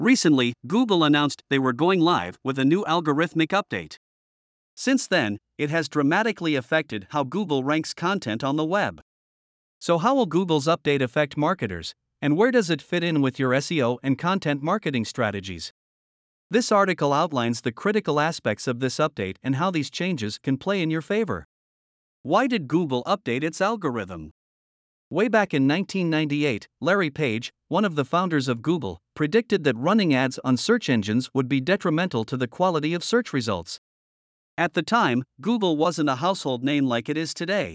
Recently, Google announced they were going live with a new algorithmic update. Since then, it has dramatically affected how Google ranks content on the web. So, how will Google's update affect marketers, and where does it fit in with your SEO and content marketing strategies? This article outlines the critical aspects of this update and how these changes can play in your favor. Why did Google update its algorithm? Way back in 1998, Larry Page, one of the founders of Google, predicted that running ads on search engines would be detrimental to the quality of search results. At the time, Google wasn't a household name like it is today.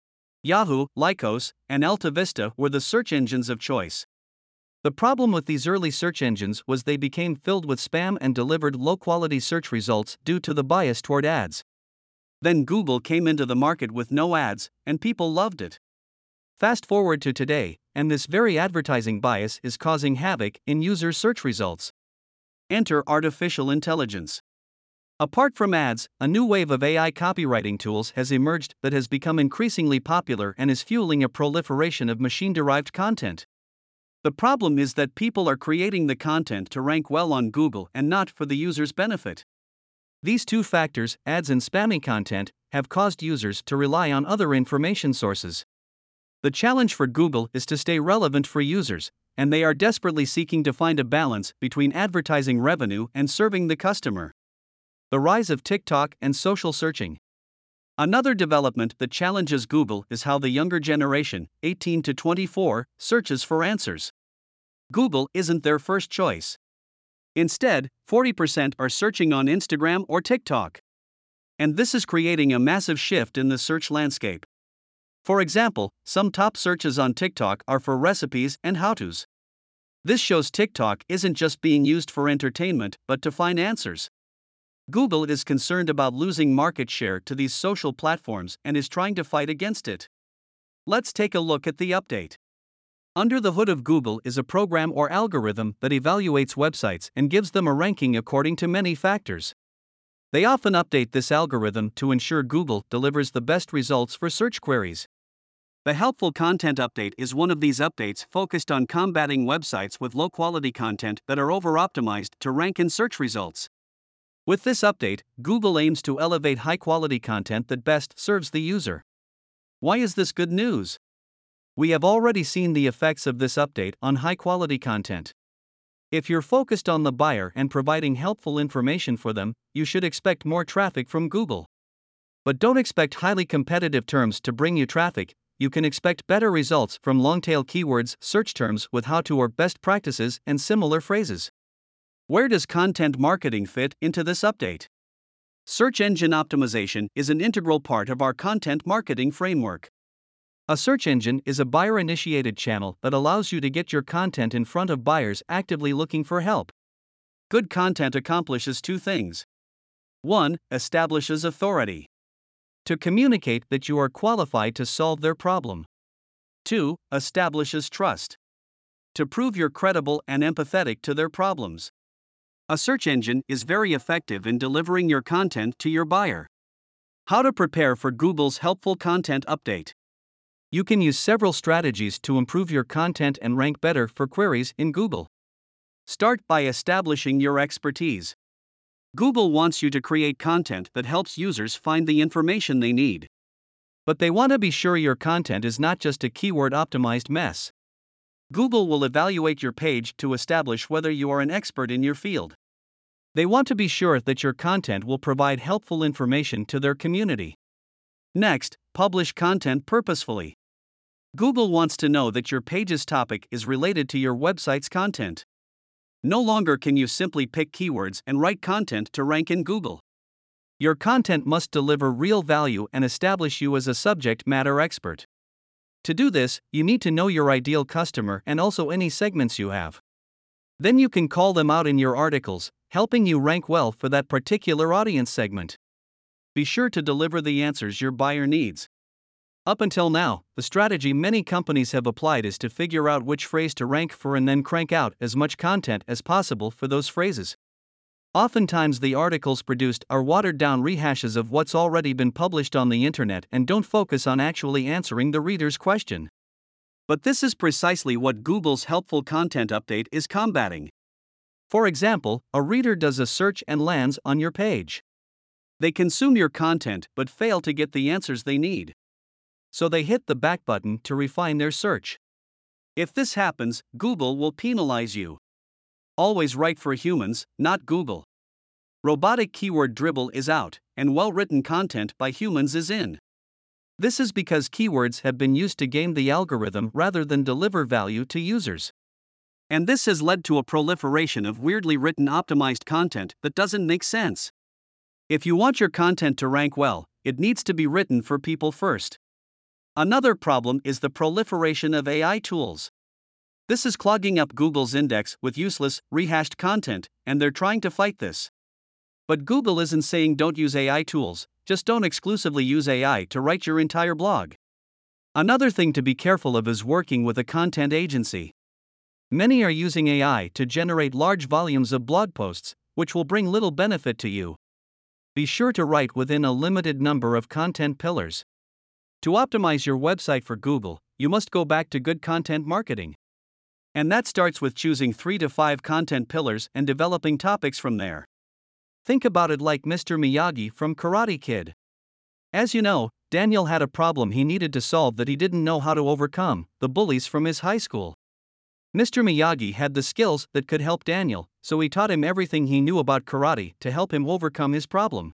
Yahoo, Lycos, and Alta Vista were the search engines of choice. The problem with these early search engines was they became filled with spam and delivered low-quality search results due to the bias toward ads. Then Google came into the market with no ads, and people loved it. Fast forward to today, and this very advertising bias is causing havoc in user search results. Enter artificial intelligence. Apart from ads, a new wave of AI copywriting tools has emerged that has become increasingly popular and is fueling a proliferation of machine-derived content. The problem is that people are creating the content to rank well on Google and not for the user's benefit. These two factors, ads and spammy content, have caused users to rely on other information sources. The challenge for Google is to stay relevant for users, and they are desperately seeking to find a balance between advertising revenue and serving the customer. The rise of TikTok and social searching. Another development that challenges Google is how the younger generation, 18 to 24, searches for answers. Google isn't their first choice. Instead, 40% are searching on Instagram or TikTok. And this is creating a massive shift in the search landscape. For example, some top searches on TikTok are for recipes and how-tos. This shows TikTok isn't just being used for entertainment but to find answers. Google is concerned about losing market share to these social platforms and is trying to fight against it. Let's take a look at the update. Under the hood of Google is a program or algorithm that evaluates websites and gives them a ranking according to many factors. They often update this algorithm to ensure Google delivers the best results for search queries. The Helpful Content Update is one of these updates focused on combating websites with low-quality content that are over-optimized to rank in search results. With this update, Google aims to elevate high-quality content that best serves the user. Why is this good news? We have already seen the effects of this update on high-quality content. If you're focused on the buyer and providing helpful information for them, you should expect more traffic from Google. But don't expect highly competitive terms to bring you traffic. You can expect better results from long-tail keywords, search terms with how-to or best practices, and similar phrases. Where does content marketing fit into this update? Search engine optimization is an integral part of our content marketing framework. A search engine is a buyer-initiated channel that allows you to get your content in front of buyers actively looking for help. Good content accomplishes two things. 1. Establishes authority. To communicate that you are qualified to solve their problem. 2. Establishes trust. To prove you're credible and empathetic to their problems. A search engine is very effective in delivering your content to your buyer. How to prepare for Google's Helpful Content Update. You can use several strategies to improve your content and rank better for queries in Google. Start by establishing your expertise. Google wants you to create content that helps users find the information they need. But they want to be sure your content is not just a keyword-optimized mess. Google will evaluate your page to establish whether you are an expert in your field. They want to be sure that your content will provide helpful information to their community. Next, publish content purposefully. Google wants to know that your page's topic is related to your website's content. No longer can you simply pick keywords and write content to rank in Google. Your content must deliver real value and establish you as a subject matter expert. To do this, you need to know your ideal customer and also any segments you have. Then you can call them out in your articles, helping you rank well for that particular audience segment. Be sure to deliver the answers your buyer needs. Up until now, the strategy many companies have applied is to figure out which phrase to rank for and then crank out as much content as possible for those phrases. Oftentimes, the articles produced are watered-down rehashes of what's already been published on the internet and don't focus on actually answering the reader's question. But this is precisely what Google's Helpful Content Update is combating. For example, a reader does a search and lands on your page. They consume your content but fail to get the answers they need. So they hit the back button to refine their search. If this happens, Google will penalize you. Always write for humans, not Google. Robotic keyword dribble is out, and well-written content by humans is in. This is because keywords have been used to game the algorithm rather than deliver value to users. And this has led to a proliferation of weirdly written optimized content that doesn't make sense. If you want your content to rank well, it needs to be written for people first. Another problem is the proliferation of AI tools. This is clogging up Google's index with useless, rehashed content, and they're trying to fight this. But Google isn't saying don't use AI tools, just don't exclusively use AI to write your entire blog. Another thing to be careful of is working with a content agency. Many are using AI to generate large volumes of blog posts, which will bring little benefit to you. Be sure to write within a limited number of content pillars. To optimize your website for Google, you must go back to good content marketing. And that starts with choosing 3 to 5 content pillars and developing topics from there. Think about it like Mr. Miyagi from Karate Kid. As you know, Daniel had a problem he needed to solve that he didn't know how to overcome: the bullies from his high school. Mr. Miyagi had the skills that could help Daniel, so he taught him everything he knew about karate to help him overcome his problem.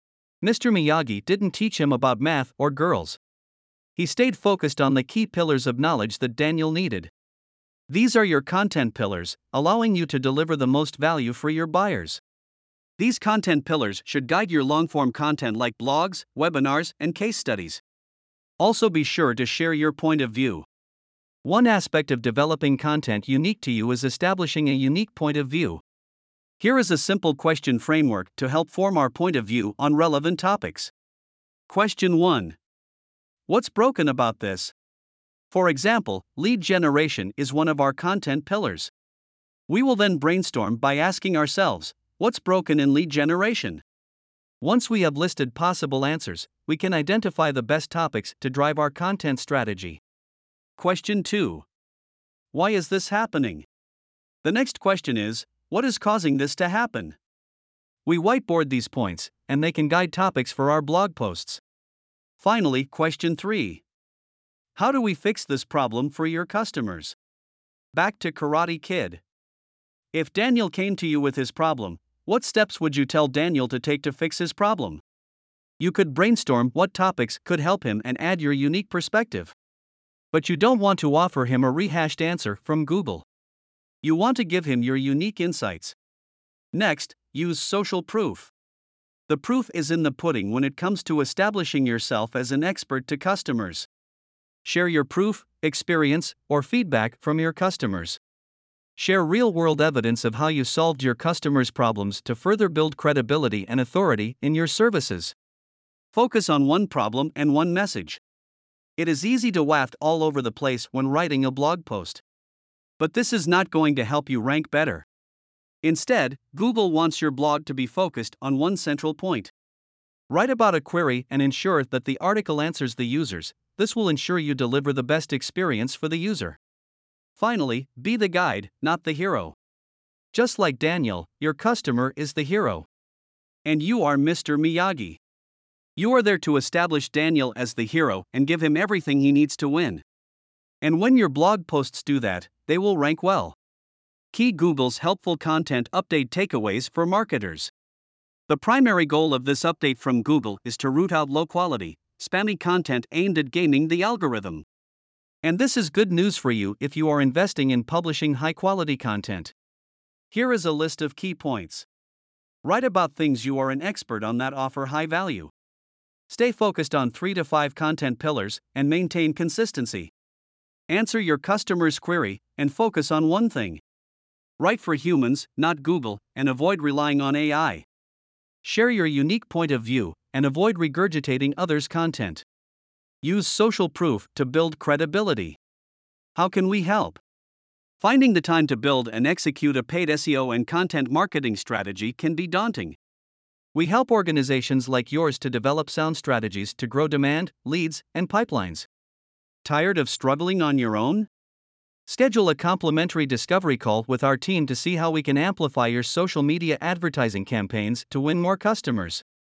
Mr. Miyagi didn't teach him about math or girls. He stayed focused on the key pillars of knowledge that Daniel needed. These are your content pillars, allowing you to deliver the most value for your buyers. These content pillars should guide your long-form content like blogs, webinars, and case studies. Also be sure to share your point of view. One aspect of developing content unique to you is establishing a unique point of view. Here is a simple question framework to help form our point of view on relevant topics. Question 1. What's broken about this? For example, lead generation is one of our content pillars. We will then brainstorm by asking ourselves, what's broken in lead generation? Once we have listed possible answers, we can identify the best topics to drive our content strategy. Question 2. Why is this happening? The next question is, what is causing this to happen? We whiteboard these points, and they can guide topics for our blog posts. Finally, question 3. How do we fix this problem for your customers? Back to Karate Kid. If Daniel came to you with his problem, what steps would you tell Daniel to take to fix his problem? You could brainstorm what topics could help him and add your unique perspective. But you don't want to offer him a rehashed answer from Google. You want to give him your unique insights. Next, use social proof. The proof is in the pudding when it comes to establishing yourself as an expert to customers. Share your proof, experience, or feedback from your customers. Share real-world evidence of how you solved your customers' problems to further build credibility and authority in your services. Focus on one problem and one message. It is easy to waft all over the place when writing a blog post. But this is not going to help you rank better. Instead, Google wants your blog to be focused on one central point. Write about a query and ensure that the article answers the users. This will ensure you deliver the best experience for the user. Finally, be the guide, not the hero. Just like Daniel, your customer is the hero. And you are Mr. Miyagi. You are there to establish Daniel as the hero and give him everything he needs to win. And when your blog posts do that, they will rank well. Key Google's helpful content update takeaways for marketers. The primary goal of this update from Google is to root out low-quality, spammy content aimed at gaming the algorithm. And this is good news for you if you are investing in publishing high-quality content. Here is a list of key points. Write about things you are an expert on that offer high value. Stay focused on 3 to 5 content pillars and maintain consistency. Answer your customer's query and focus on one thing. Write for humans, not Google, and avoid relying on AI. Share your unique point of view and avoid regurgitating others' content. Use social proof to build credibility. How can we help? Finding the time to build and execute a paid SEO and content marketing strategy can be daunting. We help organizations like yours to develop sound strategies to grow demand, leads, and pipelines. Tired of struggling on your own? Schedule a complimentary discovery call with our team to see how we can amplify your social media advertising campaigns to win more customers.